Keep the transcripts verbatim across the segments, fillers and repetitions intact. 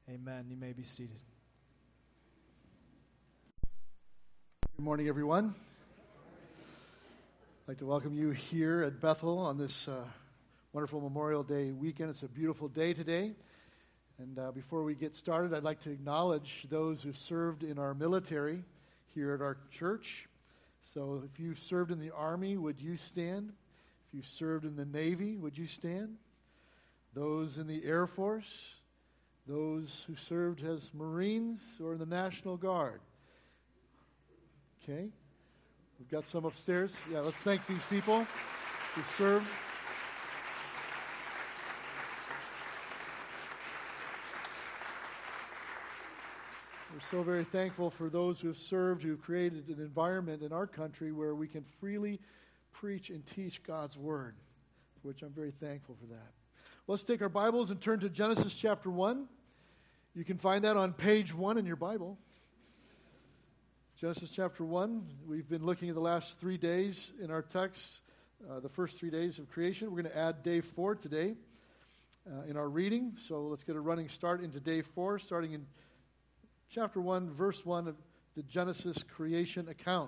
Amen. You may be seated. Good morning, everyone. I'd like to welcome you here at Bethel on this uh, wonderful Memorial Day weekend. It's a beautiful day today. And uh, before we get started, I'd like to acknowledge those who served in our military here at our church. So if you served in the Army, would you stand? If you served in the Navy, would you stand? Those in the Air Force, those who served as Marines or in the National Guard. Okay. We've got some upstairs. Yeah, let's thank these people who served. We're so very thankful for those who have served, who have created an environment in our country where we can freely preach and teach God's Word, for which I'm very thankful for that. Let's take our Bibles and turn to Genesis chapter one. You can find that on page one in your Bible. Genesis chapter one. We've been looking at the last three days in our text, uh, the first three days of creation. We're going to add day four today uh, in our reading. So let's get a running start into day four, starting in chapter one, verse one of the Genesis creation account.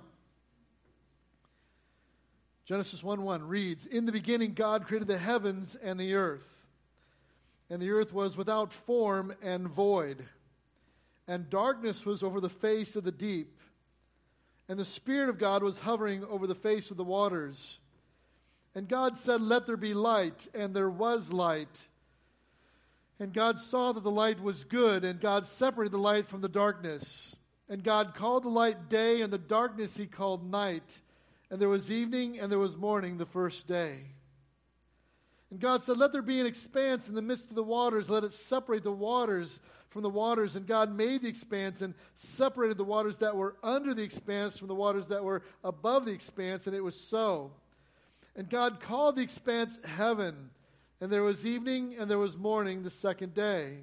Genesis one one reads, "In the beginning God created the heavens and the earth. And the earth was without form and void, and darkness was over the face of the deep. And the Spirit of God was hovering over the face of the waters. And God said, 'Let there be light,' and there was light. And God saw that the light was good, and God separated the light from the darkness. And God called the light day, and the darkness he called night. And there was evening, and there was morning the first day. And God said, 'Let there be an expanse in the midst of the waters. Let it separate the waters from the waters.' And God made the expanse and separated the waters that were under the expanse from the waters that were above the expanse. And it was so. And God called the expanse heaven. And there was evening and there was morning the second day.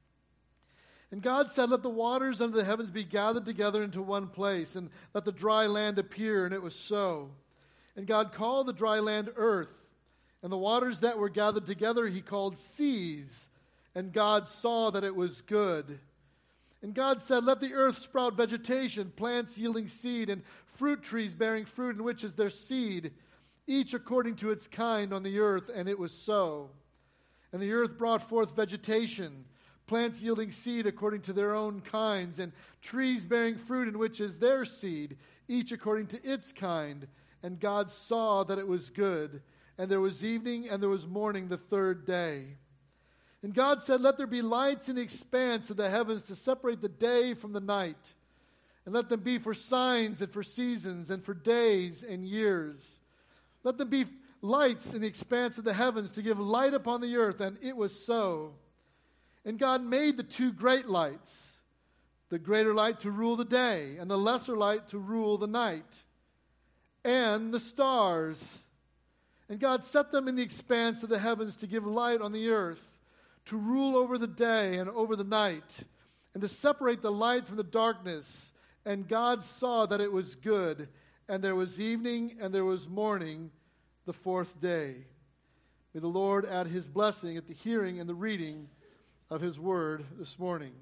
And God said, 'Let the waters under the heavens be gathered together into one place, and let the dry land appear.' And it was so. And God called the dry land earth. And the waters that were gathered together he called seas. And God saw that it was good. And God said, 'Let the earth sprout vegetation, plants yielding seed, and fruit trees bearing fruit in which is their seed, each according to its kind on the earth.' And it was so. And the earth brought forth vegetation, plants yielding seed according to their own kinds, and trees bearing fruit in which is their seed, each according to its kind. And God saw that it was good. And there was evening and there was morning the third day. And God said, 'Let there be lights in the expanse of the heavens to separate the day from the night. And let them be for signs and for seasons and for days and years. Let them be lights in the expanse of the heavens to give light upon the earth.' And it was so. And God made the two great lights, the greater light to rule the day, and the lesser light to rule the night, and the stars. And God set them in the expanse of the heavens to give light on the earth, to rule over the day and over the night, and to separate the light from the darkness. And God saw that it was good. And there was evening and there was morning the fourth day." May the Lord add his blessing at the hearing and the reading of his word this morning.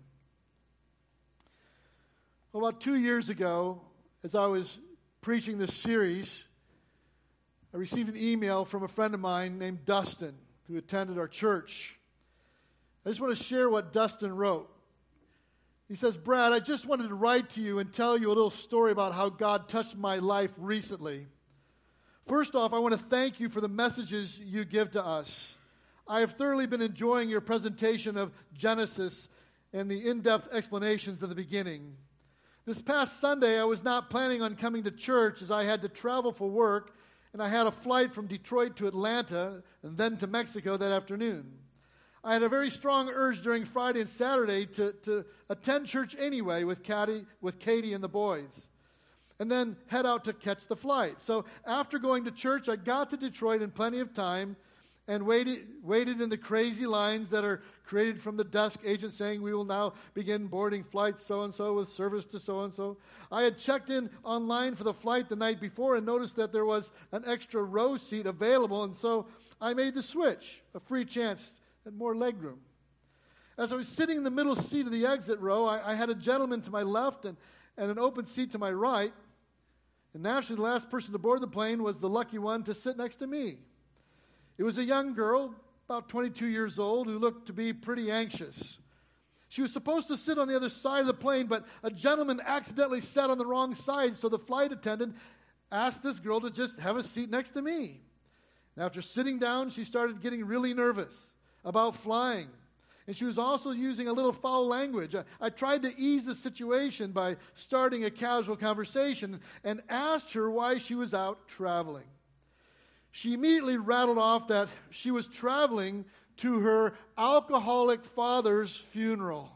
Well, about two years ago, as I was preaching this series, I received an email from a friend of mine named Dustin, who attended our church. I just want to share what Dustin wrote. He says, "Brad, I just wanted to write to you and tell you a little story about how God touched my life recently. First off, I want to thank you for the messages you give to us. I have thoroughly been enjoying your presentation of Genesis and the in-depth explanations at the beginning. This past Sunday, I was not planning on coming to church as I had to travel for work, and I had a flight from Detroit to Atlanta and then to Mexico that afternoon. I had a very strong urge during Friday and Saturday to, to attend church anyway with Katie, with Katie and the boys, and then head out to catch the flight. So after going to church, I got to Detroit in plenty of time and waited, waited in the crazy lines that are created from the desk agent saying we will now begin boarding flight so-and-so with service to so-and-so. I had checked in online for the flight the night before and noticed that there was an extra row seat available, and so I made the switch, a free chance at more legroom. As I was sitting in the middle seat of the exit row, I, I had a gentleman to my left and, and an open seat to my right. And naturally, the last person to board the plane was the lucky one to sit next to me. It was a young girl, about twenty-two years old, who looked to be pretty anxious. She was supposed to sit on the other side of the plane, but a gentleman accidentally sat on the wrong side, so the flight attendant asked this girl to just have a seat next to me. And after sitting down, she started getting really nervous about flying. And she was also using a little foul language. I, I tried to ease the situation by starting a casual conversation and asked her why she was out traveling. She immediately rattled off that she was traveling to her alcoholic father's funeral.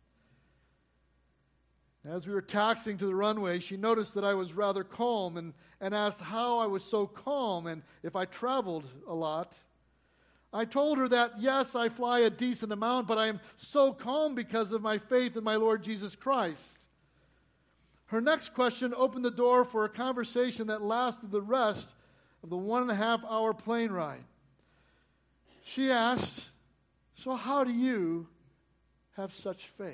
As we were taxiing to the runway, she noticed that I was rather calm and, and asked how I was so calm and if I traveled a lot. I told her that, yes, I fly a decent amount, but I am so calm because of my faith in my Lord Jesus Christ. Her next question opened the door for a conversation that lasted the rest of the one and a half hour plane ride. She asked, so how do you have such faith?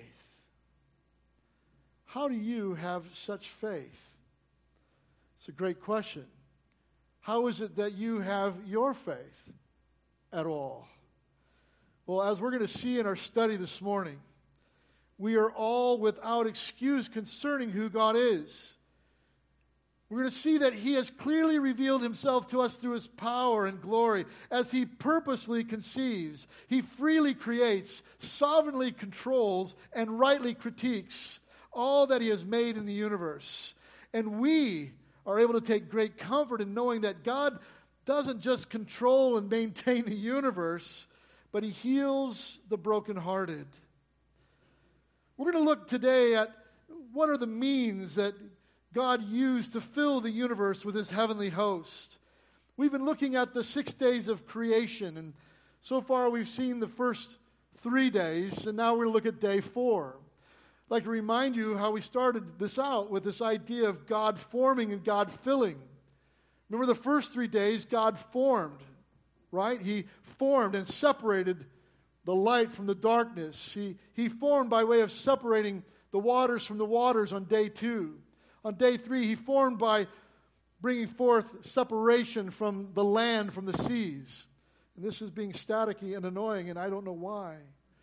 How do you have such faith? It's a great question. How is it that you have your faith at all? Well, as we're going to see in our study this morning, we are all without excuse concerning who God is. We're going to see that He has clearly revealed Himself to us through His power and glory as He purposely conceives. He freely creates, sovereignly controls, and rightly critiques all that He has made in the universe. And we are able to take great comfort in knowing that God doesn't just control and maintain the universe, but He heals the brokenhearted. We're going to look today at what are the means that God used to fill the universe with His heavenly host. We've been looking at the six days of creation, and so far we've seen the first three days, and now we're going to look at day four. I'd like to remind you how we started this out with this idea of God forming and God filling. Remember the first three days, God formed, right? He formed and separated the light from the darkness. He, he formed by way of separating the waters from the waters on day two. On day three, He formed by bringing forth separation from the land, from the seas. And this is being staticky and annoying, and I don't know why.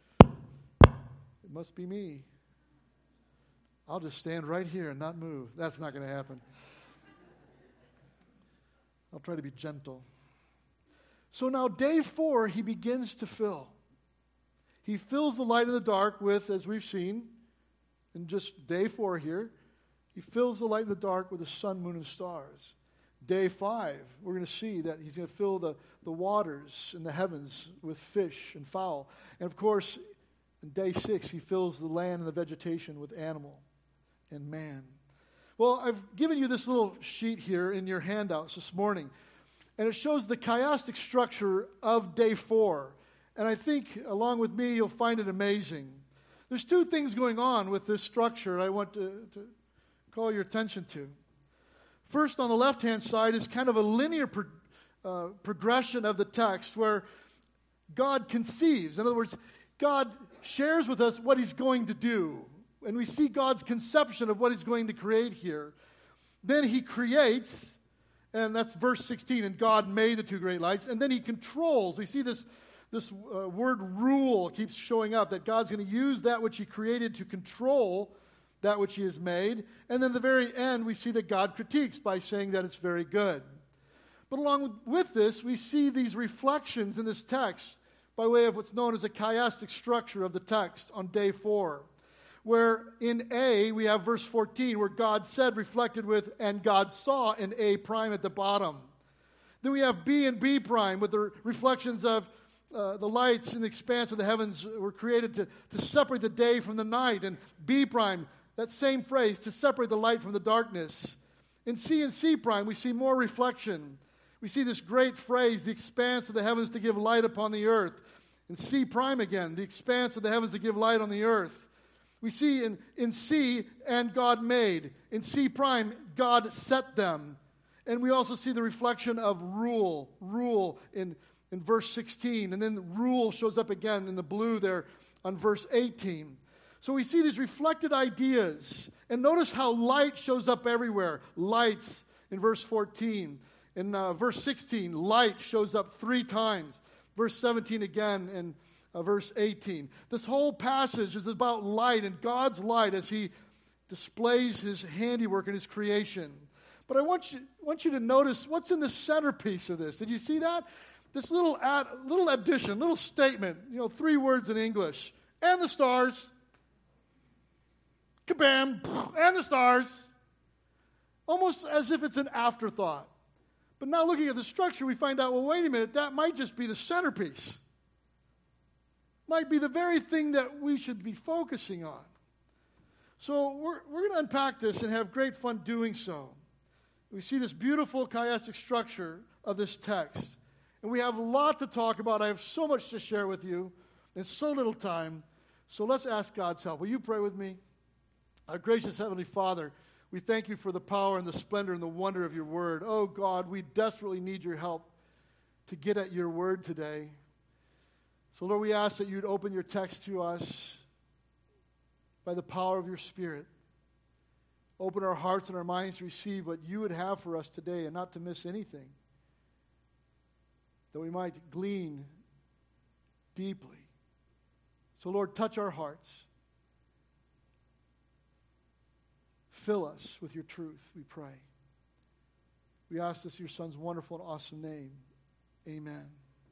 It must be me. I'll just stand right here and not move. That's not going to happen. I'll try to be gentle. So now day four, He begins to fill. He fills the light in the dark with, as we've seen, in just day four here, He fills the light in the dark with the sun, moon, and stars. Day five, we're going to see that He's going to fill the, the waters in the heavens with fish and fowl. And of course, in day six, He fills the land and the vegetation with animal and man. Well, I've given you this little sheet here in your handouts this morning, and it shows the chiastic structure of day four. And I think, along with me, you'll find it amazing. There's two things going on with this structure I want to, to call your attention to. First, on the left-hand side is kind of a linear pro, uh, progression of the text where God conceives. In other words, God shares with us what He's going to do. And we see God's conception of what He's going to create here. Then He creates, and that's verse sixteen, and God made the two great lights. And then He controls. We see this, this uh, word rule keeps showing up, that God's going to use that which He created to control that which He has made. And then at the very end, we see that God critiques by saying that it's very good. But along with this, we see these reflections in this text by way of what's known as a chiastic structure of the text on day four. Where in A, we have verse fourteen, where God said, reflected with, and God saw, in A prime at the bottom. Then we have B and B prime with the reflections of uh, the lights in the expanse of the heavens were created to, to separate the day from the night. And B prime, that same phrase, to separate the light from the darkness. In C and C prime, we see more reflection. We see this great phrase, the expanse of the heavens to give light upon the earth. In C prime again, the expanse of the heavens to give light on the earth. We see in, in C, and God made. In C prime, God set them. And we also see the reflection of rule, rule in, in verse sixteen. And then rule shows up again in the blue there on verse eighteen. So we see these reflected ideas. And notice how light shows up everywhere. Lights in verse fourteen. In uh, verse sixteen, light shows up three times. Verse seventeen again, and uh, verse eighteen. This whole passage is about light and God's light as he displays his handiwork and his creation. But I want you, want you to notice what's in the centerpiece of this. Did you see that? This little ad, little addition, little statement, you know, three words in English. And the stars. Kabam! And the stars. Almost as if it's an afterthought. But now looking at the structure, we find out, well, wait a minute, that might just be the centerpiece. Might be the very thing that we should be focusing on. So we're, we're going to unpack this and have great fun doing so. We see this beautiful chiastic structure of this text. And we have a lot to talk about. I have so much to share with you in so little time. So let's ask God's help. Will you pray with me? Our gracious Heavenly Father, we thank you for the power and the splendor and the wonder of your word. Oh God, we desperately need your help to get at your word today. So Lord, we ask that you'd open your text to us by the power of your Spirit. Open our hearts and our minds to receive what you would have for us today and not to miss anything. That we might glean deeply. So Lord, touch our hearts. Fill us with your truth, we pray. We ask this in your Son's wonderful and awesome name. Amen.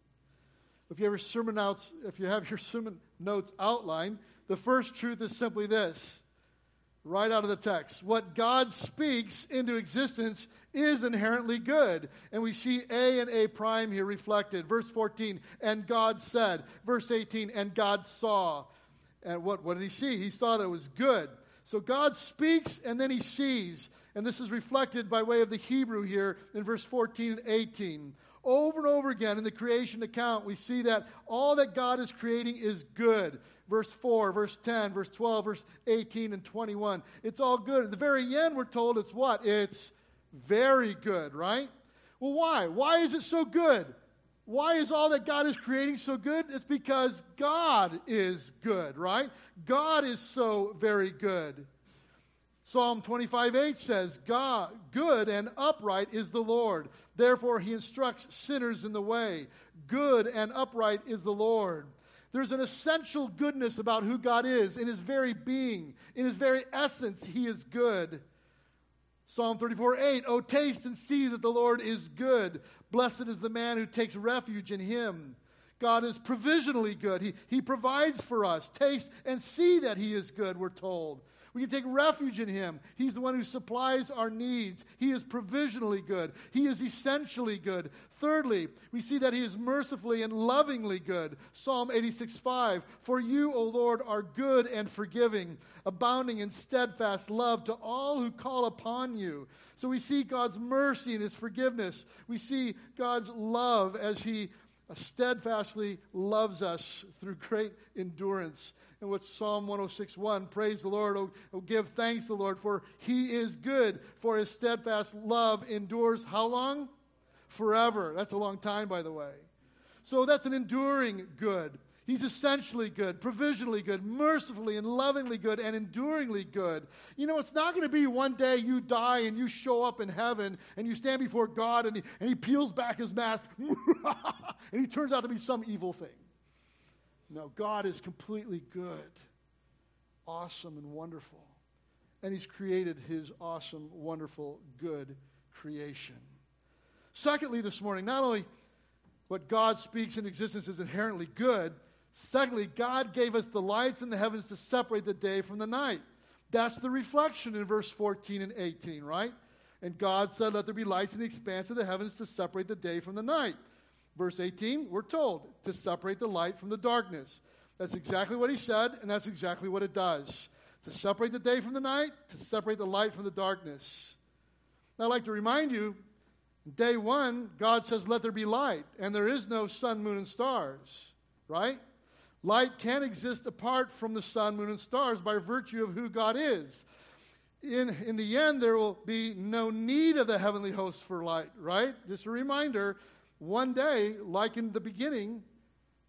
If you have your sermon notes, if you have your sermon notes outlined, the first truth is simply this, right out of the text. What God speaks into existence is inherently good. And we see A and A prime here reflected. Verse fourteen, and God said. Verse eighteen, and God saw. And what, what did he see? He saw that it was good. So God speaks and then he sees. And this is reflected by way of the Hebrew here in verse fourteen and eighteen. Over and over again in the creation account, we see that all that God is creating is good. Verse four, verse ten, verse twelve, verse eighteen, and twenty-one. It's all good. At the very end, we're told it's what? It's very good, right? Well, why? Why is it so good? Why is all that God is creating so good? It's because God is good, right? God is so very good. Psalm twenty-five eight says, God, good and upright is the Lord. Therefore, he instructs sinners in the way. Good and upright is the Lord. There's an essential goodness about who God is. In his very being, in his very essence, he is good. Psalm thirty-four eight, oh, taste and see that the Lord is good. Blessed is the man who takes refuge in him. God is provisionally good. He, he provides for us. Taste and see that he is good, we're told. We can take refuge in him. He's the one who supplies our needs. He is provisionally good. He is essentially good. Thirdly, we see that he is mercifully and lovingly good. Psalm eighty-six five, for you, O Lord, are good and forgiving, abounding in steadfast love to all who call upon you. So we see God's mercy and his forgiveness. We see God's love as he steadfastly loves us through great endurance. And what Psalm one oh six one, praise the Lord, oh, oh give thanks to the Lord, for he is good, for his steadfast love endures how long? Forever. That's a long time, by the way. So that's an enduring good. He's essentially good, provisionally good, mercifully and lovingly good, and enduringly good. You know, it's not going to be one day you die and you show up in heaven and you stand before God and he, and he peels back his mask and he turns out to be some evil thing. No, God is completely good, awesome, and wonderful. And he's created his awesome, wonderful, good creation. Secondly, this morning, not only what God speaks in existence is inherently good, secondly, God gave us the lights in the heavens to separate the day from the night. That's the reflection in verse fourteen and eighteen, right? And God said, let there be lights in the expanse of the heavens to separate the day from the night. Verse eighteen, we're told to separate the light from the darkness. That's exactly what he said, and that's exactly what it does. To separate the day from the night, to separate the light from the darkness. Now, I'd like to remind you, day one, God says, let there be light, and there is no sun, moon, and stars, right? Light can't exist apart from the sun, moon, and stars by virtue of who God is. In, in the end, there will be no need of the heavenly hosts for light, right? Just a reminder, one day, like in the beginning,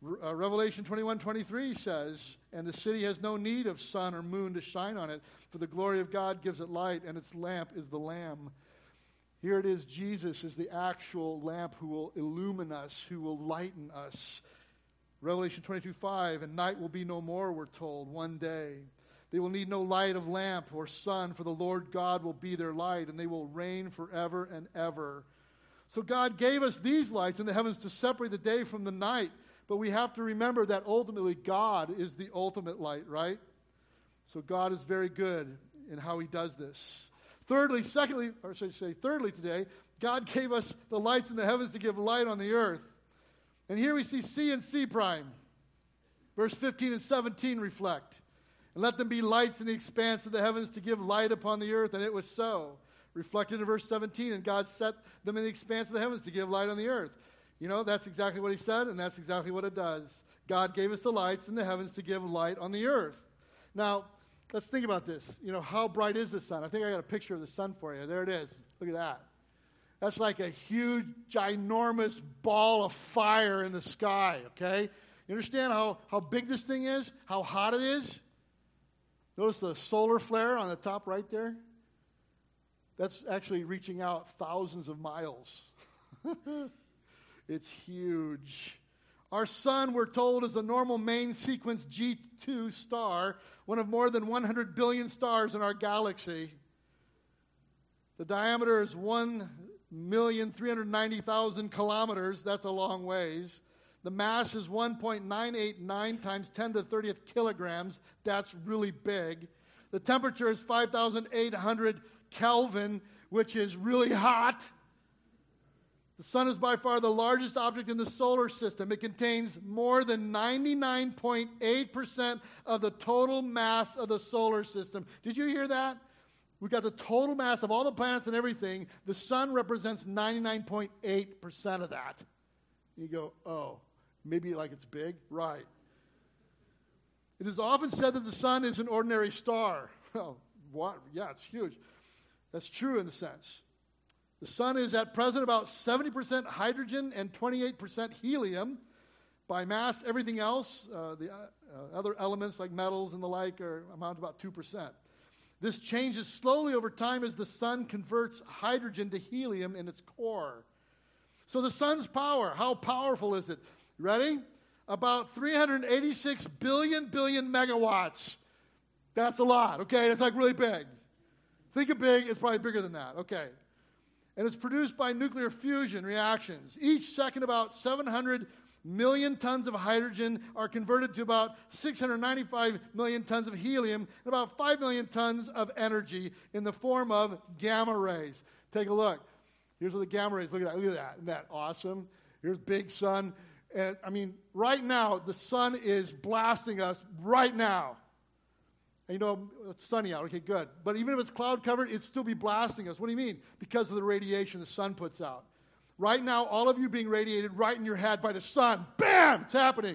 Uh, Revelation twenty-one twenty-three says, and the city has no need of sun or moon to shine on it, for the glory of God gives it light, and its lamp is the Lamb. Here it is, Jesus is the actual lamp who will illumine us, who will lighten us. Revelation twenty-two five, and night will be no more, we're told, one day. They will need no light of lamp or sun, for the Lord God will be their light, and they will reign forever and ever. So God gave us these lights in the heavens to separate the day from the night. But we have to remember that ultimately God is the ultimate light, right? So God is very good in how he does this. Thirdly, secondly, or should I say thirdly today, God gave us the lights in the heavens to give light on the earth. And here we see C and C prime. Verse fifteen and seventeen reflect. And let them be lights in the expanse of the heavens to give light upon the earth. And it was so. Reflected in verse seventeen. And God set them in the expanse of the heavens to give light on the earth. You know, that's exactly what he said, and that's exactly what it does. God gave us the lights in the heavens to give light on the earth. Now, let's think about this. You know, how bright is the sun? I think I got a picture of the sun for you. There it is. Look at that. That's like a huge, ginormous ball of fire in the sky, okay? You understand how, how big this thing is? How hot it is? Notice the solar flare on the top right there? That's actually reaching out thousands of miles. It's huge. Our sun, we're told, is a normal main sequence G two star, one of more than one hundred billion stars in our galaxy. The diameter is one million three hundred ninety thousand kilometers. That's a long ways. The mass is one point nine eight nine times ten to the thirtieth kilograms. That's really big. The temperature is five thousand eight hundred Kelvin, which is really hot. The sun is by far the largest object in the solar system. It contains more than ninety-nine point eight percent of the total mass of the solar system. Did you hear that? We've got the total mass of all the planets and everything. The sun represents ninety-nine point eight percent of that. You go, oh, maybe like it's big? Right. It is often said that the sun is an ordinary star. Well, what? Yeah, it's huge. That's true in the sense. The sun is at present about seventy percent hydrogen and twenty-eight percent helium. By mass, everything else, uh, the uh, uh, other elements like metals and the like, are amount to about two percent. This changes slowly over time as the sun converts hydrogen to helium in its core. So the sun's power, how powerful is it? Ready? About three hundred eighty-six billion billion megawatts. That's a lot, okay? It's like really big. Think of big, it's probably bigger than that, okay? And it's produced by nuclear fusion reactions. Each second, about seven hundred million tons of hydrogen are converted to about six hundred ninety-five million tons of helium and about five million tons of energy in the form of gamma rays. Take a look. Here's what the gamma rays, look at that, look at that. Isn't that awesome? Here's big sun. And I mean, right now, the sun is blasting us right now. And you know, it's sunny out. Okay, good. But even if it's cloud covered, it'd still be blasting us. What do you mean? Because of the radiation the sun puts out. Right now, all of you being radiated right in your head by the sun. Bam! It's happening.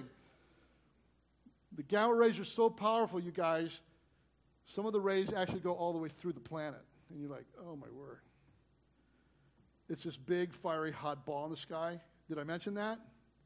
The gamma rays are so powerful, you guys. Some of the rays actually go all the way through the planet. And you're like, oh my word. It's this big, fiery, hot ball in the sky. Did I mention that?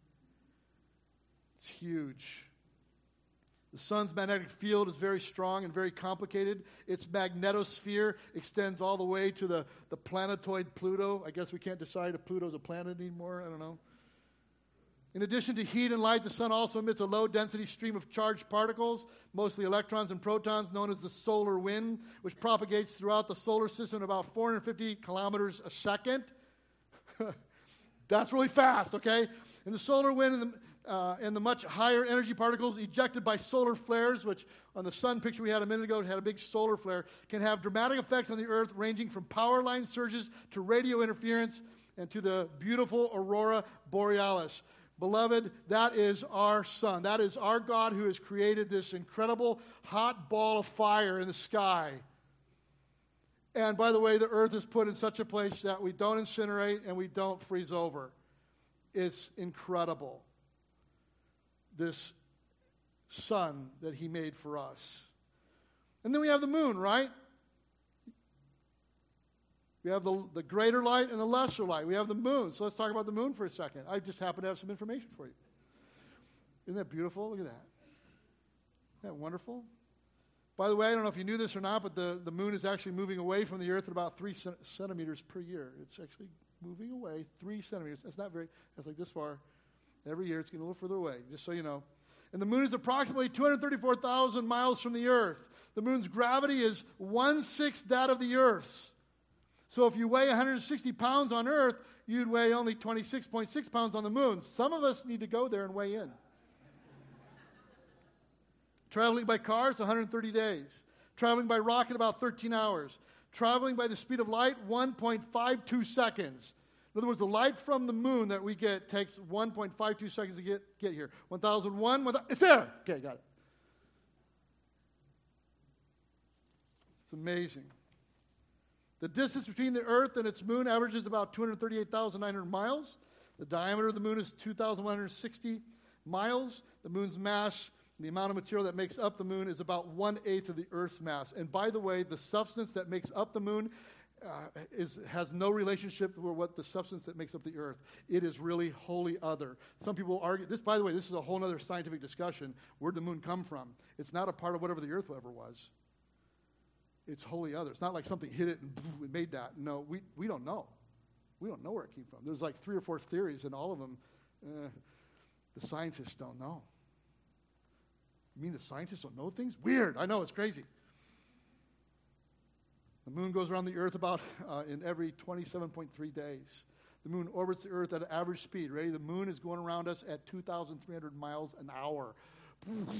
It's huge. The sun's magnetic field is very strong and very complicated. Its magnetosphere extends all the way to the, the planetoid Pluto. I guess we can't decide if Pluto's a planet anymore. I don't know. In addition to heat and light, the sun also emits a low-density stream of charged particles, mostly electrons and protons, known as the solar wind, which propagates throughout the solar system at about four hundred fifty kilometers a second. That's really fast, okay? And the solar wind and the Uh, and the much higher energy particles ejected by solar flares, which on the sun picture we had a minute ago, it had a big solar flare, can have dramatic effects on the Earth, ranging from power line surges to radio interference and to the beautiful aurora borealis. Beloved, that is our sun. That is our God who has created this incredible hot ball of fire in the sky. And by the way, the Earth is put in such a place that we don't incinerate and we don't freeze over. It's incredible. This sun that he made for us. And then we have the moon, right? We have the, the greater light and the lesser light. We have the moon. So let's talk about the moon for a second. I just happen to have some information for you. Isn't that beautiful? Look at that. Isn't that wonderful? By the way, I don't know if you knew this or not, but the, the moon is actually moving away from the earth at about three centimeters per year. It's actually moving away three centimeters. That's not very, that's like this far. Every year it's getting a little further away, just so you know. And the moon is approximately two hundred thirty-four thousand miles from the earth. The moon's gravity is one-sixth that of the earth's. So if you weigh one hundred sixty pounds on earth, you'd weigh only twenty-six point six pounds on the moon. Some of us need to go there and weigh in. Traveling by car, it's one hundred thirty days. Traveling by rocket, about thirteen hours. Traveling by the speed of light, one point five two seconds. In other words, the light from the moon that we get takes one point five two seconds to get, get here. one thousand one, one thousand, it's there. Okay, got it. It's amazing. The distance between the earth and its moon averages about two hundred thirty-eight thousand nine hundred miles. The diameter of the moon is two thousand one hundred sixty miles. The moon's mass, the amount of material that makes up the moon, is about one-eighth of the Earth's mass. And by the way, the substance that makes up the moon uh, is, has no relationship with what the substance that makes up the Earth. It is really wholly other. Some people argue, this, by the way, this is a whole other scientific discussion. Where'd the moon come from? It's not a part of whatever the Earth ever was. It's wholly other. It's not like something hit it and boom, it made that. No, we, we don't know. We don't know where it came from. There's like three or four theories, and all of them, uh, the scientists don't know. You mean the scientists don't know things? Weird. I know, it's crazy. The moon goes around the earth about uh, in every twenty-seven point three days. The moon orbits the earth at an average speed. Ready? The moon is going around us at two thousand three hundred miles an hour. The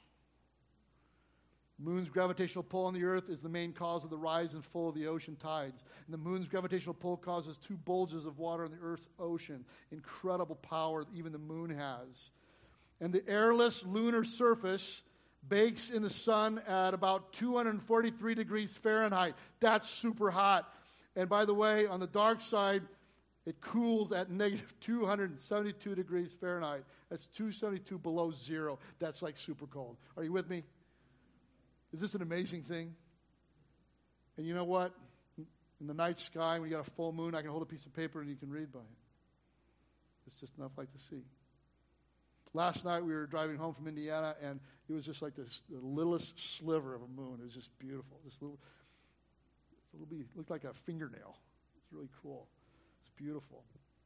moon's gravitational pull on the earth is the main cause of the rise and fall of the ocean tides. And the moon's gravitational pull causes two bulges of water in the earth's ocean. Incredible power that even the moon has. And the airless lunar surface bakes in the sun at about two hundred forty-three degrees Fahrenheit. That's super hot. And by the way, on the dark side, it cools at negative two hundred seventy-two degrees Fahrenheit. That's two hundred seventy-two below zero. That's like super cold. Are you with me? Is this an amazing thing? And you know what? In the night sky, when you got a full moon, I can hold a piece of paper and you can read by it. It's just enough light to see. Last night we were driving home from Indiana, and it was just like this, the littlest sliver of a moon. It was just beautiful. This little, this little bit, looked like a fingernail. It's really cool. It's beautiful.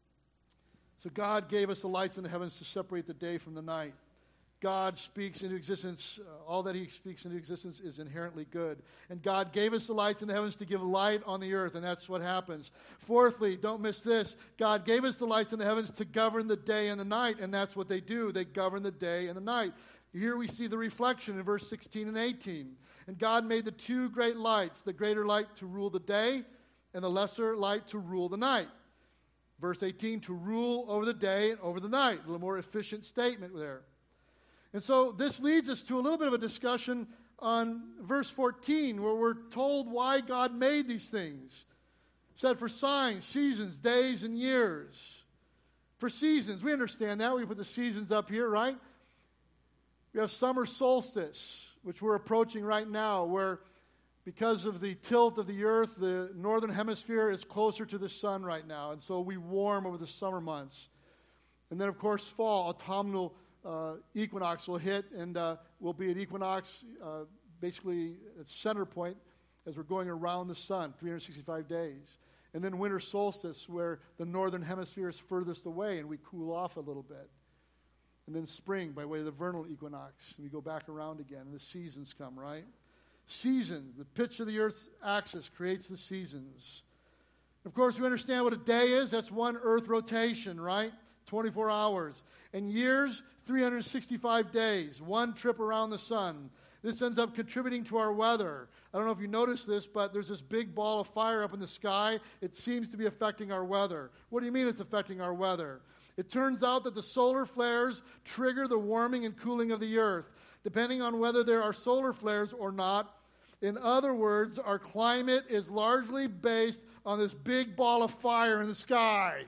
So God gave us the lights in the heavens to separate the day from the night. God speaks into existence. Uh, all that he speaks into existence is inherently good. And God gave us the lights in the heavens to give light on the earth, and that's what happens. Fourthly, don't miss this. God gave us the lights in the heavens to govern the day and the night, and that's what they do. They govern the day and the night. Here we see the reflection in verse sixteen and eighteen. And God made the two great lights, the greater light to rule the day and the lesser light to rule the night. Verse eighteen, to rule over the day and over the night. A little more efficient statement there. And so this leads us to a little bit of a discussion on verse fourteen, where we're told why God made these things. It said for signs, seasons, days, and years. For seasons, we understand that. We put the seasons up here, right? We have summer solstice, which we're approaching right now, where because of the tilt of the earth, the northern hemisphere is closer to the sun right now. And so we warm over the summer months. And then, of course, fall, autumnal Uh, equinox will hit, and uh, we'll be at equinox uh, basically at center point as we're going around the sun, three hundred sixty-five days. And then winter solstice, where the northern hemisphere is furthest away and we cool off a little bit. And then spring by way of the vernal equinox, and we go back around again, and the seasons come, right? Seasons, the pitch of the earth's axis creates the seasons. Of course, we understand what a day is. That's one earth rotation, right? twenty-four hours. And years, three hundred sixty-five days, one trip around the sun. This ends up contributing to our weather. I don't know if you noticed this, but there's this big ball of fire up in the sky. It seems to be affecting our weather. What do you mean it's affecting our weather? It turns out that the solar flares trigger the warming and cooling of the earth, depending on whether there are solar flares or not. In other words, our climate is largely based on this big ball of fire in the sky.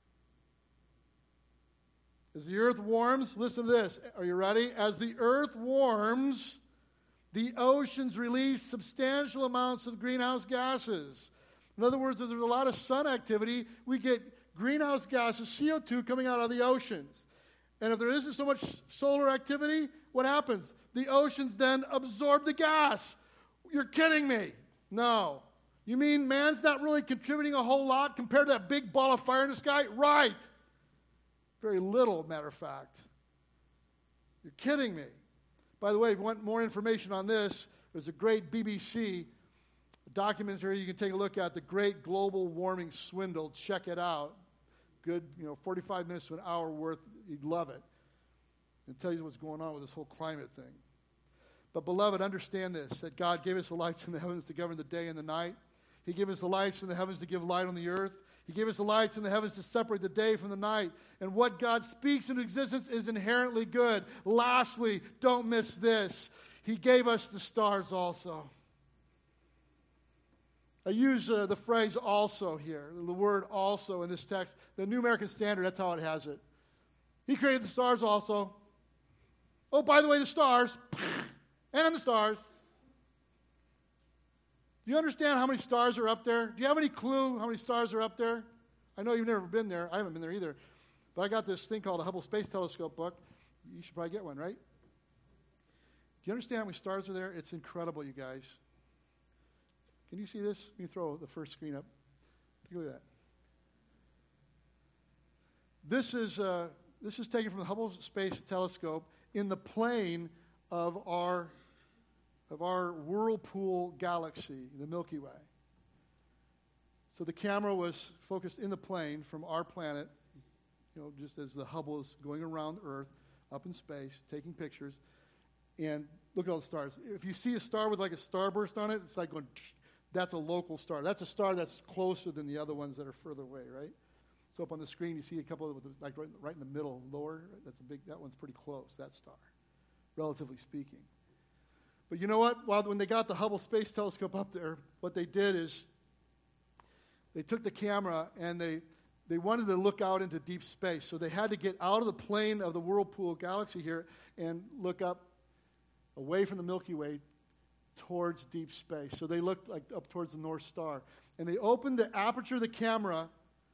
As the earth warms, listen to this. Are you ready? As the earth warms, the oceans release substantial amounts of greenhouse gases. In other words, if there's a lot of sun activity, we get greenhouse gases, C O two, coming out of the oceans. And if there isn't so much solar activity, what happens? The oceans then absorb the gas. You're kidding me. No. You mean man's not really contributing a whole lot compared to that big ball of fire in the sky? Right. Very little, matter of fact. You're kidding me. By the way, if you want more information on this, there's a great B B C documentary you can take a look at, The Great Global Warming Swindle. Check it out. Good, you know, forty-five minutes to an hour worth. You'd love it. It tells you what's going on with this whole climate thing. But beloved, understand this, that God gave us the lights in the heavens to govern the day and the night. He gave us the lights in the heavens to give light on the earth. He gave us the lights in the heavens to separate the day from the night. And what God speaks into existence is inherently good. Lastly, don't miss this. He gave us the stars also. I use uh, the phrase also here, the word also in this text. The New American Standard, that's how it has it. He created the stars also. Oh, by the way, the stars. And the stars. Do you understand how many stars are up there? Do you have any clue how many stars are up there? I know you've never been there. I haven't been there either. But I got this thing called a Hubble Space Telescope book. You should probably get one, right? Do you understand how many stars are there? It's incredible, you guys. Can you see this? Let me throw the first screen up. Take a look at that. This is, uh, this is taken from the Hubble Space Telescope in the plane of our of our whirlpool galaxy, the Milky Way. So the camera was focused in the plane from our planet, you know, just as the Hubble is going around Earth, up in space, taking pictures. And look at all the stars. If you see a star with like a starburst on it, it's like going, that's a local star. That's a star that's closer than the other ones that are further away, right? So up on the screen, you see a couple of, like right, right in the middle, lower. That's a big, that one's pretty close, that star, relatively speaking. But you know what? Well, when they got the Hubble Space Telescope up there, what they did is they took the camera and they they wanted to look out into deep space. So they had to get out of the plane of the whirlpool galaxy here and look up away from the Milky Way towards deep space. So they looked like up towards the North Star. And they opened the aperture of the camera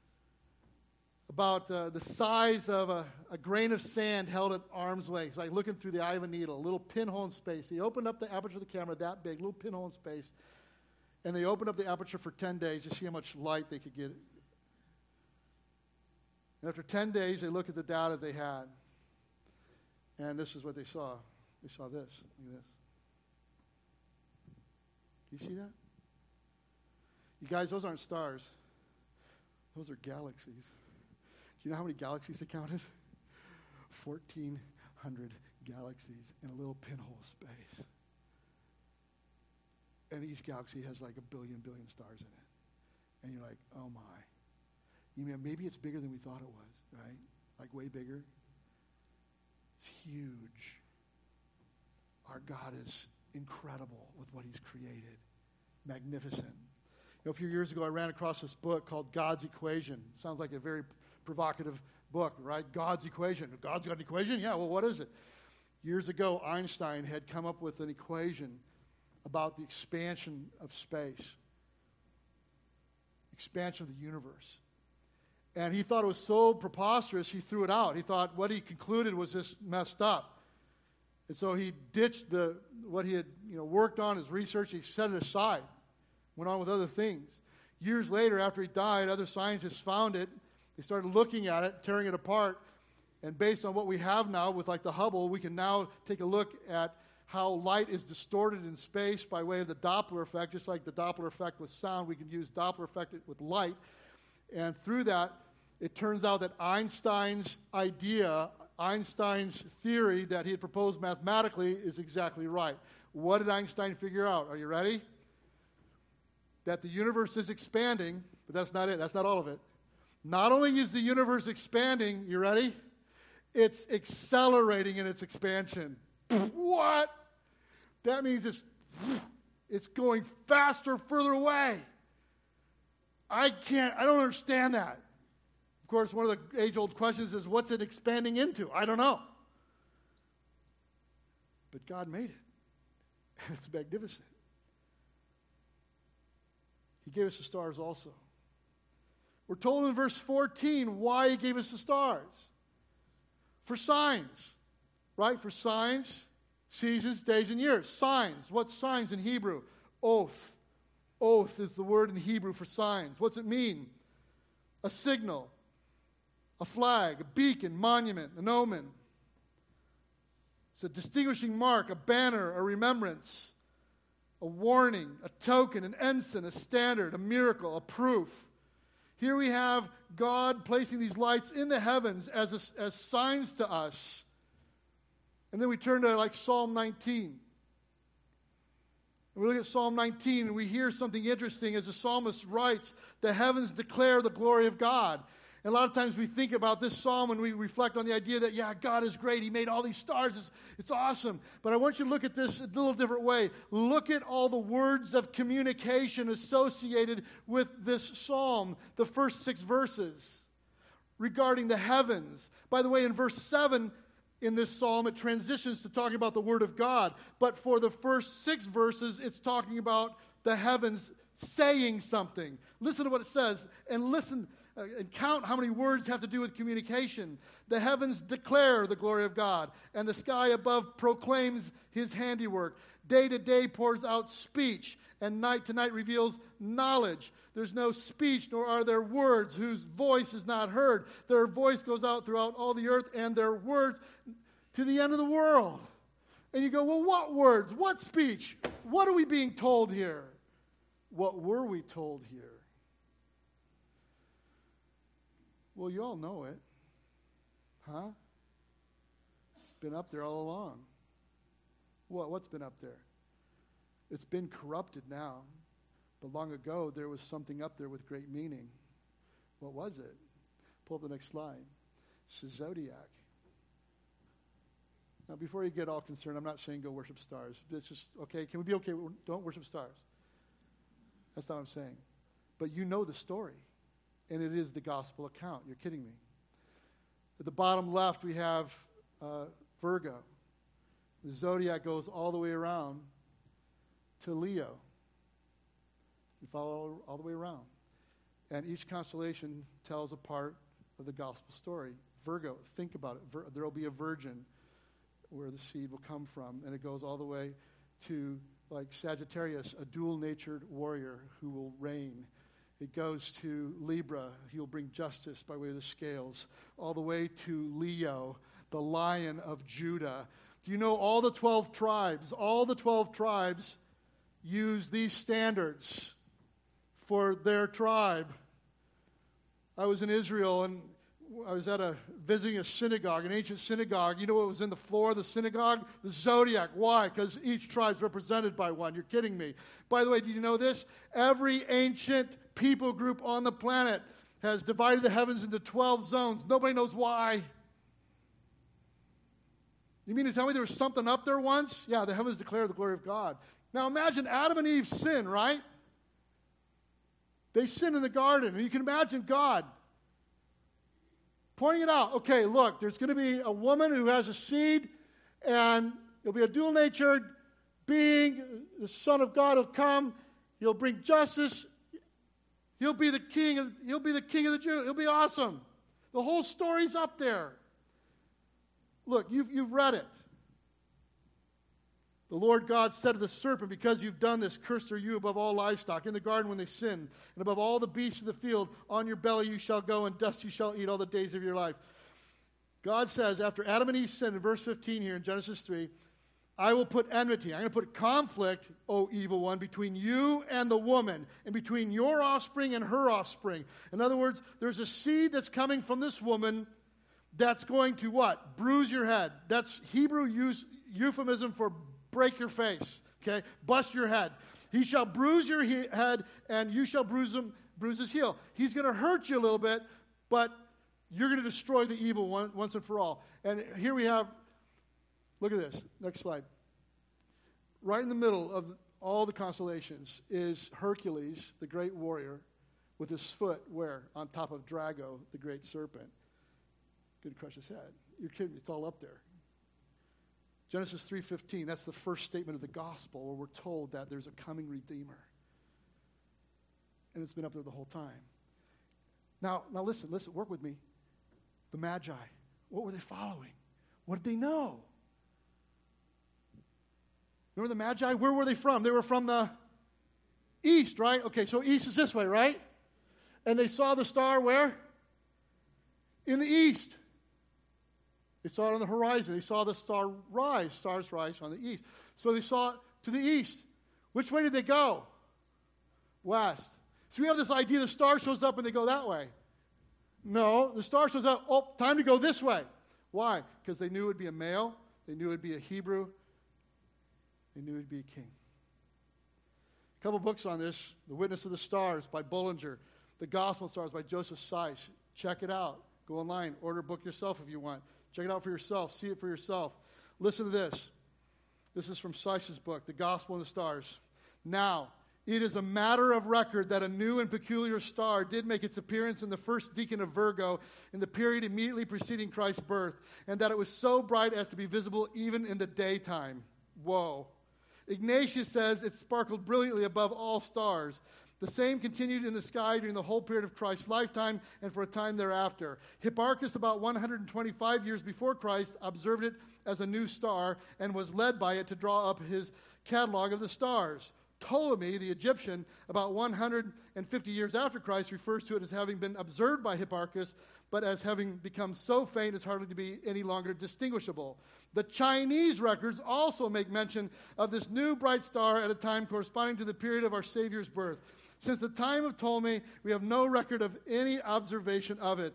about uh, the size of a, a grain of sand held at arm's length, like looking through the eye of a needle, a little pinhole in space. He opened up the aperture of the camera that big, little pinhole in space, and they opened up the aperture for ten days to see how much light they could get. And after ten days, they looked at the data they had, and this is what they saw. They saw this. Look at this. Do you see that? You guys, those aren't stars. Those are galaxies. Do you know how many galaxies they counted? fourteen hundred galaxies in a little pinhole of space. And each galaxy has like a billion, billion stars in it. And you're like, oh my. You mean maybe it's bigger than we thought it was, right? Like way bigger. It's huge. Our God is incredible with what he's created. Magnificent. You know, a few years ago, I ran across this book called God's Equation. It sounds like a very provocative book, right? God's equation. God's got an equation? Yeah, well, what is it? Years ago, Einstein had come up with an equation about the expansion of space, expansion of the universe. And he thought it was so preposterous, he threw it out. He thought what he concluded was just messed up. And so he ditched the what he had you know, worked on, his research, he set it aside, went on with other things. Years later, after he died, other scientists found it. They started looking at it, tearing it apart, and based on what we have now with like the Hubble, we can now take a look at how light is distorted in space by way of the Doppler effect. Just like the Doppler effect with sound, we can use Doppler effect with light. And through that, it turns out that Einstein's idea, Einstein's theory that he had proposed mathematically is exactly right. What did Einstein figure out? Are you ready? That the universe is expanding, but that's not it. That's not all of it. Not only is the universe expanding, you ready? It's accelerating in its expansion. What? That means it's, it's going faster, further away. I can't, I don't understand that. Of course, one of the age-old questions is, what's it expanding into? I don't know. But God made it. And it's magnificent. He gave us the stars also. We're told in verse fourteen why he gave us the stars. for signs, right? For signs, seasons, days, and years. Signs. What's signs in Hebrew? Oath. Oath is the word in Hebrew for signs. What's it mean? A signal, a flag, a beacon, monument, an omen. It's a distinguishing mark, a banner, a remembrance, a warning, a token, an ensign, a standard, a miracle, a proof. Here we have God placing these lights in the heavens as, a, as signs to us. And then we turn to like Psalm nineteen. And we look at Psalm nineteen and we hear something interesting as the psalmist writes, the heavens declare the glory of God. And a lot of times we think about this psalm and we reflect on the idea that, yeah, God is great. He made all these stars. It's, it's awesome. But I want you to look at this a little different way. Look at all the words of communication associated with this psalm, the first six verses regarding the heavens. By the way, in verse seven in this psalm, it transitions to talking about the Word of God. But for the first six verses, it's talking about the heavens saying something. Listen to what it says, and listen uh, and count how many words have to do with communication. The heavens declare the glory of God, and the sky above proclaims His handiwork. Day to day pours out speech, and night to night reveals knowledge. There's no speech, nor are there words whose voice is not heard. Their voice goes out throughout all the earth, and their words to the end of the world. And you go, well, what words? What speech? What are we being told here? What were we told here? Well, you all know it. Huh? It's been up there all along. What? What's been up there? It's been corrupted now. But long ago, there was something up there with great meaning. What was it? Pull up the next slide. It's the zodiac. Now, before you get all concerned, I'm not saying go worship stars. It's just, okay, can we be okay? Don't worship stars. That's not what I'm saying. But you know the story, and it is the gospel account. You're kidding me. At the bottom left, we have uh, Virgo. The zodiac goes all the way around to Leo. You follow all, all the way around. And each constellation tells a part of the gospel story. Virgo, think about it. Vir- there will be a virgin where the seed will come from, and it goes all the way to, like Sagittarius, a dual-natured warrior who will reign. It goes to Libra, he will bring justice by way of the scales, all the way to Leo, the Lion of Judah. Do you know all the twelve tribes? All the twelve tribes use these standards for their tribe. I was in Israel, and I was at a visiting a synagogue, an ancient synagogue. You know what was in the floor of the synagogue? The zodiac. Why? Because each tribe's represented by one. You're kidding me. By the way, did you know this? Every ancient people group on the planet has divided the heavens into twelve zones. Nobody knows why. You mean to tell me there was something up there once? Yeah, the heavens declare the glory of God. Now imagine Adam and Eve's sin, right? They sinned in the garden, and you can imagine God pointing it out. Okay, look, there's going to be a woman who has a seed, and it'll be a dual-natured being. The Son of God will come. He'll bring justice. He'll be the king of, he'll be the king of the Jews. It'll be awesome. The whole story's up there. Look, you've, you've read it. The Lord God said to the serpent, because you've done this, cursed are you above all livestock in the garden when they sinned, and above all the beasts of the field, on your belly you shall go, and dust you shall eat all the days of your life. God says, after Adam and Eve sinned, in verse fifteen here in Genesis three, I will put enmity, I'm going to put conflict, O evil one, between you and the woman, and between your offspring and her offspring. In other words, there's a seed that's coming from this woman that's going to what? Bruise your head. That's Hebrew use, euphemism for break your face, okay? Bust your head. He shall bruise your he- head, and you shall bruise him, bruise his heel. He's going to hurt you a little bit, but you're going to destroy the evil one once and for all. And here we have, look at this. Next slide. Right in the middle of all the constellations is Hercules, the great warrior, with his foot where? On top of Drago, the great serpent. Going to crush his head. You're kidding me. It's all up there. Genesis three fifteen, that's the first statement of the gospel where we're told that there's a coming Redeemer. And it's been up there the whole time. Now, now listen, listen, work with me. The Magi, what were they following? What did they know? Remember the Magi? Where were they from? They were from the east, right? Okay, so east is this way, right? And they saw the star where? In the east. They saw it on the horizon. They saw the star rise. Stars rise on the east. So they saw it to the east. Which way did they go? West. So we have this idea the star shows up and they go that way. No, the star shows up, oh, time to go this way. Why? Because they knew it would be a male. They knew it would be a Hebrew. They knew it would be a king. A couple books on this. The Witness of the Stars by Bullinger. The Gospel Stars by Joseph Seiss. Check it out. Go online. Order a book yourself if you want. Check it out for yourself. See it for yourself. Listen to this. This is from Seiss's book, The Gospel and the Stars. Now, it is a matter of record that a new and peculiar star did make its appearance in the first decan of Virgo in the period immediately preceding Christ's birth, and that it was so bright as to be visible even in the daytime. Whoa. Ignatius says it sparkled brilliantly above all stars. The same continued in the sky during the whole period of Christ's lifetime and for a time thereafter. Hipparchus, about one hundred twenty-five years before Christ, observed it as a new star and was led by it to draw up his catalog of the stars. Ptolemy, the Egyptian, about one hundred fifty years after Christ, refers to it as having been observed by Hipparchus, but as having become so faint as hardly to be any longer distinguishable. The Chinese records also make mention of this new bright star at a time corresponding to the period of our Savior's birth. Since the time of Ptolemy, we have no record of any observation of it.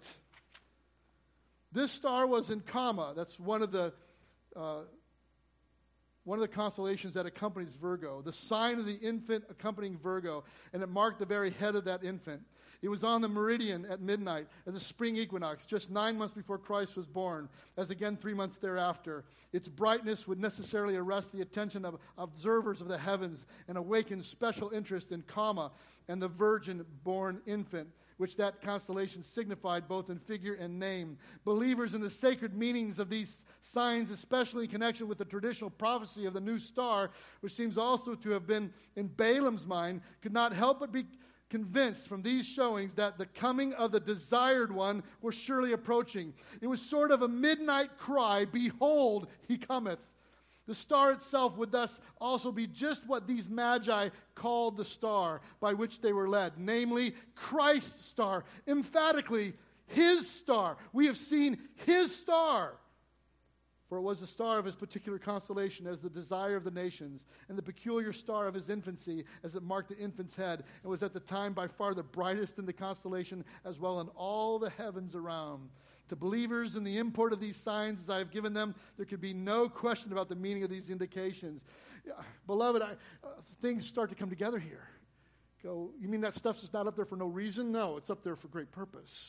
This star was in Comma. That's one of the uh, one of the constellations that accompanies Virgo, the sign of the infant accompanying Virgo, and it marked the very head of that infant. It was on the meridian at midnight as a spring equinox, just nine months before Christ was born, as again three months thereafter. Its brightness would necessarily arrest the attention of observers of the heavens and awaken special interest in Comma and the virgin-born infant, which that constellation signified both in figure and name. Believers in the sacred meanings of these signs, especially in connection with the traditional prophecy of the new star, which seems also to have been in Balaam's mind, could not help but be convinced from these showings that the coming of the desired one was surely approaching. It was sort of a midnight cry, "Behold, he cometh." The star itself would thus also be just what these magi called the star by which they were led, namely Christ's star, emphatically his star. We have seen his star. For it was the star of his particular constellation as the desire of the nations, and the peculiar star of his infancy as it marked the infant's head, and was at the time by far the brightest in the constellation, as well in all the heavens around. To believers in the import of these signs as I have given them, there could be no question about the meaning of these indications. Yeah, beloved, I, uh, things start to come together here. Go, you mean that stuff's just not up there for no reason? No, it's up there for great purpose.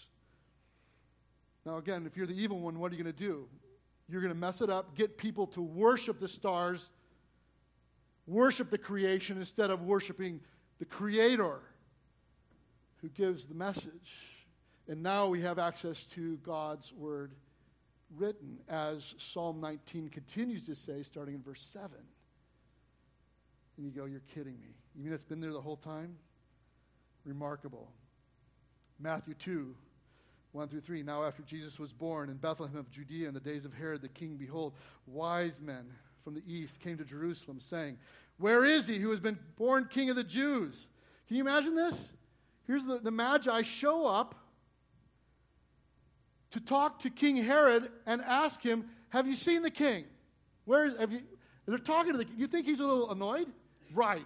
Now again, if you're the evil one, what are you going to do? You're going to mess it up, get people to worship the stars, worship the creation instead of worshiping the Creator who gives the message. And now we have access to God's Word written, as Psalm nineteen continues to say, starting in verse seven. And you go, you're kidding me. You mean it's been there the whole time? Remarkable. Matthew two, one through three. Now after Jesus was born in Bethlehem of Judea in the days of Herod the king, behold, wise men from the east came to Jerusalem, saying, "Where is he who has been born King of the Jews?" Can you imagine this? Here's the, the Magi show up to talk to King Herod and ask him, "Have you seen the king? Where is, have you?" They're talking to the king. You think he's a little annoyed? Right.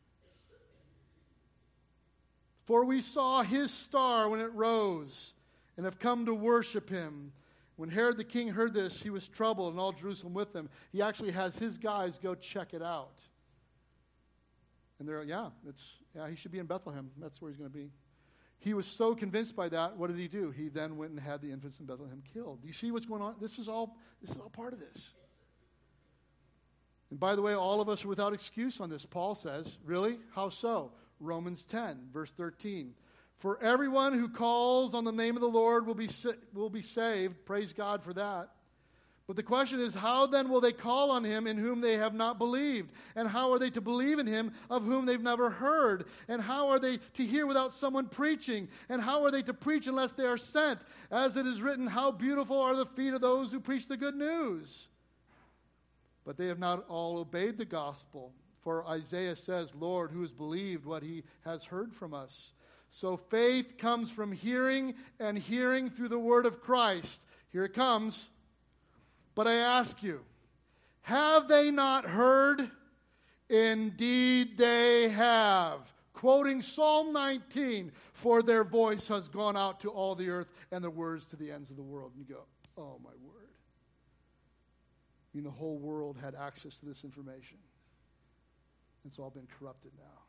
"For we saw his star when it rose, and have come to worship him." When Herod the king heard this, he was troubled, and all Jerusalem with him. He actually has his guys go check it out. And they're, yeah, it's yeah, he should be in Bethlehem. That's where he's going to be. He was so convinced by that, what did he do? He then went and had the infants in Bethlehem killed. Do you see what's going on? This is all this is all part of this. And by the way, all of us are without excuse on this. Paul says, really? How so? Romans ten, verse thirteen. "For everyone who calls on the name of the Lord will be will be saved." Praise God for that. But the question is, how then will they call on him in whom they have not believed? And how are they to believe in him of whom they've never heard? And how are they to hear without someone preaching? And how are they to preach unless they are sent? As it is written, how beautiful are the feet of those who preach the good news. But they have not all obeyed the gospel. For Isaiah says, Lord, who has believed what he has heard from us? So faith comes from hearing, and hearing through the word of Christ. Here it comes. But I ask you, have they not heard? Indeed they have. Quoting Psalm nineteen, for their voice has gone out to all the earth and their words to the ends of the world. And you go, oh my word. I mean, the whole world had access to this information. It's all been corrupted now.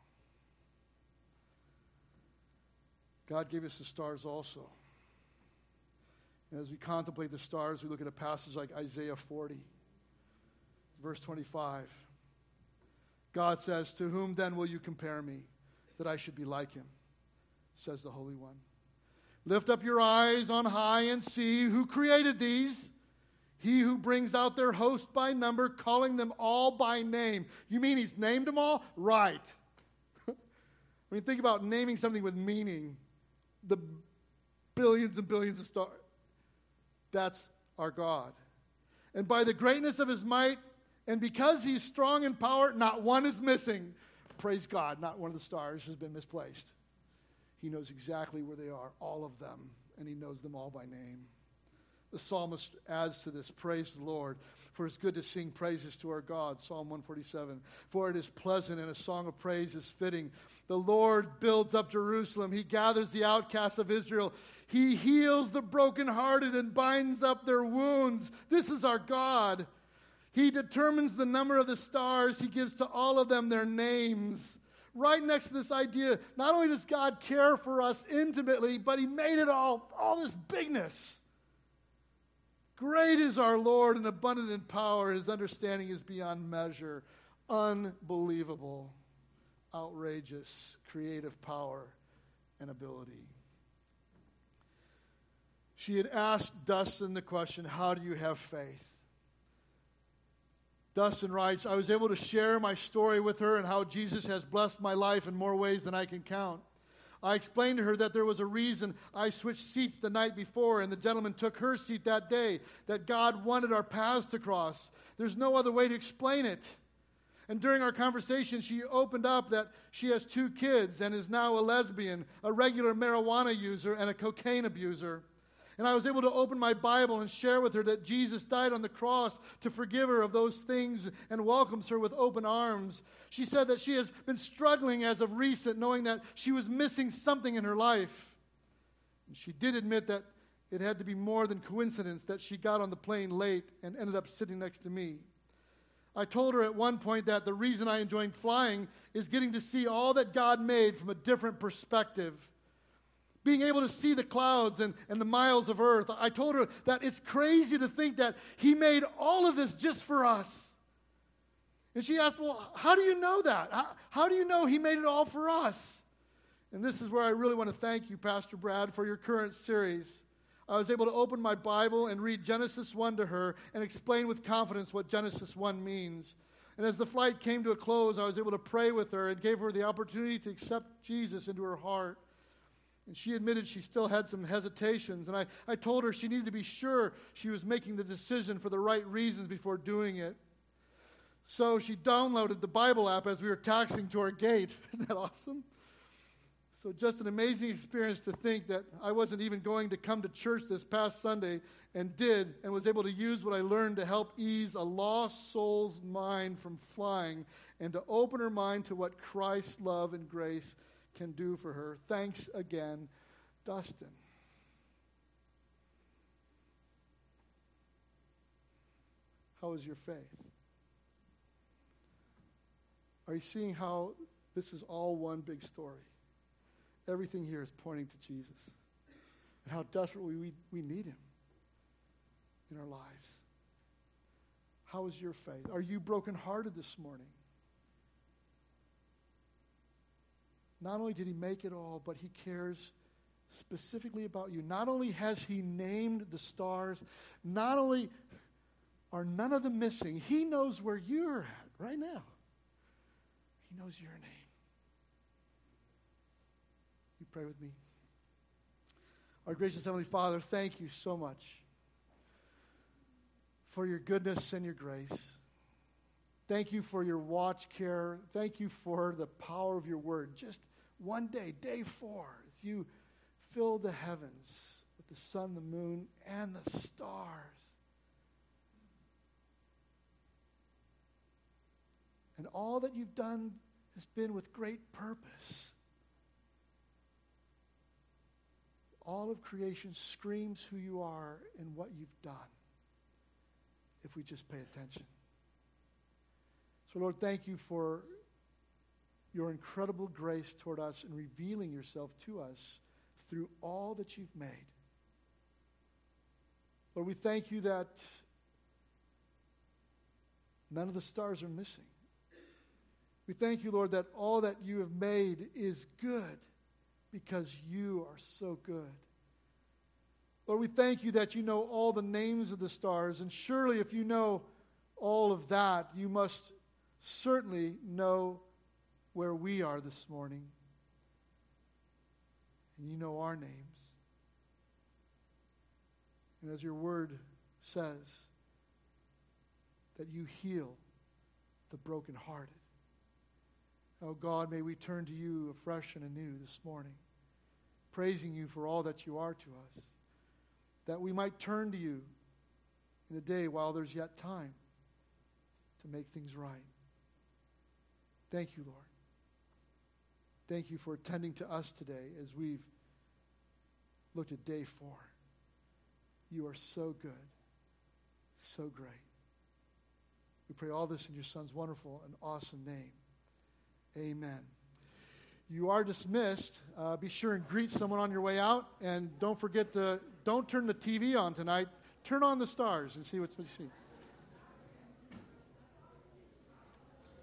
God gave us the stars also. And as we contemplate the stars, we look at a passage like Isaiah forty, verse twenty-five. God says, to whom then will you compare me, that I should be like him, says the Holy One. Lift up your eyes on high and see who created these. He who brings out their host by number, calling them all by name. You mean he's named them all? Right. I mean, think about naming something with meaning. The billions and billions of stars. That's our God. And by the greatness of his might, and because he's strong in power, not one is missing. Praise God, not one of the stars has been misplaced. He knows exactly where they are, all of them, and he knows them all by name. The psalmist adds to this, praise the Lord, for it's good to sing praises to our God, Psalm one forty-seven. For it is pleasant, and a song of praise is fitting. The Lord builds up Jerusalem. He gathers the outcasts of Israel. He heals the brokenhearted and binds up their wounds. This is our God. He determines the number of the stars. He gives to all of them their names. Right next to this idea, not only does God care for us intimately, but he made it all, all this bigness. Great is our Lord and abundant in power. His understanding is beyond measure. Unbelievable, outrageous, creative power and ability. She had asked Dustin the question, how do you have faith? Dustin writes, I was able to share my story with her and how Jesus has blessed my life in more ways than I can count. I explained to her that there was a reason I switched seats the night before and the gentleman took her seat that day, that God wanted our paths to cross. There's no other way to explain it. And during our conversation, she opened up that she has two kids and is now a lesbian, a regular marijuana user, and a cocaine abuser. And I was able to open my Bible and share with her that Jesus died on the cross to forgive her of those things and welcomes her with open arms. She said that she has been struggling as of recent, knowing that she was missing something in her life. And she did admit that it had to be more than coincidence that she got on the plane late and ended up sitting next to me. I told her at one point that the reason I enjoy flying is getting to see all that God made from a different perspective. Being able to see the clouds and, and the miles of earth. I told her that it's crazy to think that he made all of this just for us. And she asked, well, how do you know that? How, how do you know he made it all for us? And this is where I really want to thank you, Pastor Brad, for your current series. I was able to open my Bible and read Genesis one to her and explain with confidence what Genesis one means. And as the flight came to a close, I was able to pray with her and gave her the opportunity to accept Jesus into her heart. And she admitted she still had some hesitations. And I, I told her she needed to be sure she was making the decision for the right reasons before doing it. So she downloaded the Bible app as we were taxiing to our gate. Isn't that awesome? So just an amazing experience to think that I wasn't even going to come to church this past Sunday and did, and was able to use what I learned to help ease a lost soul's mind from flying and to open her mind to what Christ's love and grace can do for her. Thanks again, Dustin. How is your faith? Are you seeing how this is all one big story? Everything here is pointing to Jesus and how desperately we, we need him in our lives. How is your faith? Are you brokenhearted this morning? Not only did he make it all, but he cares specifically about you. Not only has he named the stars, not only are none of them missing. He knows where you're at right now. He knows your name. You pray with me. Our gracious Heavenly Father, thank you so much for your goodness and your grace. Thank you for your watch care. Thank you for the power of your word. Just one day, day four, as you filled the heavens with the sun, the moon, and the stars. And all that you've done has been with great purpose. All of creation screams who you are and what you've done, if we just pay attention. So, Lord, thank you for your incredible grace toward us and revealing yourself to us through all that you've made. Lord, we thank you that none of the stars are missing. We thank you, Lord, that all that you have made is good because you are so good. Lord, we thank you that you know all the names of the stars, and surely if you know all of that, you must certainly know where we are this morning. And you know our names. And as your word says, that you heal the brokenhearted. Oh God, may we turn to you afresh and anew this morning, praising you for all that you are to us, that we might turn to you in a day while there's yet time to make things right. Thank you, Lord. Thank you for attending to us today as we've looked at day four. You are so good, so great. We pray all this in your Son's wonderful and awesome name. Amen. You are dismissed. Uh, be sure and greet someone on your way out. And don't forget to, don't turn the T V on tonight. Turn on the stars and see what's what you see.